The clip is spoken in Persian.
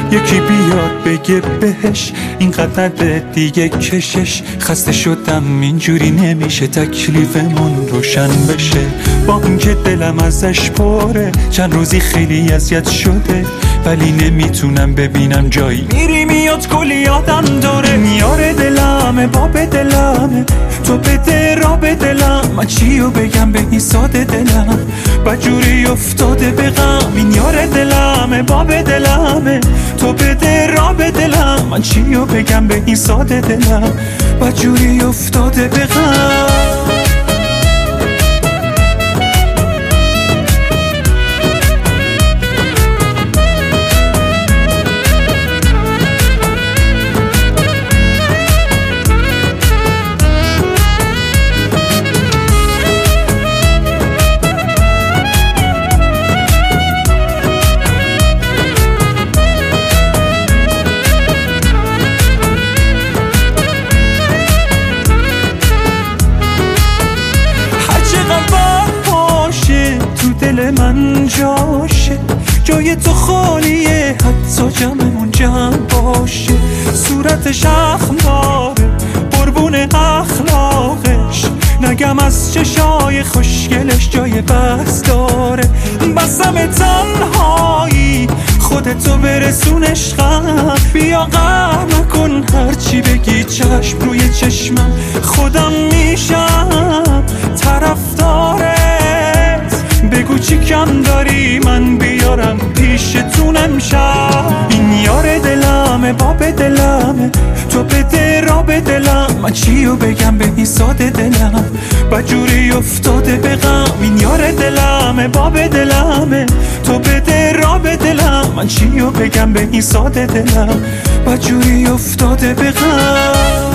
یکی بیاد بگه بهش اینقدر دیگه کشش. خسته شدم اینجوری نمیشه تکلیفمون روشن بشه. با اینکه دلم ازش پره چند روزی خیلی اذیت شده، ولی نمیتونم ببینم جایی میری میاد کلی یادم داره. میاره دلمه باب دلمه، تو بده را به دلم، من چیو بگم به این ساده دلم بجوری افتاده به غم. این یار دلمه باب دلمه، تو بده را به دلم، من چیو بگم به این ساده دلم بجوری افتاده به غم. دل من جاشه جای تو خالیه، حتی جمعمون جمع باشه. صورتش اخم داره قربون اخلاقش، نگم از چشای خوشگلش جای بحث داره. بسم تنهایی خودتو برسون عشقم، بیا غم نکن هرچی بگی چشم روی چشمم. خودم میشم طرفدارت، بگو چی کم داری من بیارم پیشتون امشب. این یار دلمه باب دلمه، تو بده را به دلم، من چیو بگم به این ساده دلم بجوری افتاده به غم. این یار دلمه باب دلمه، تو بده را به دلم، من چیو بگم به این ساده دلم بجوری افتاده به غم.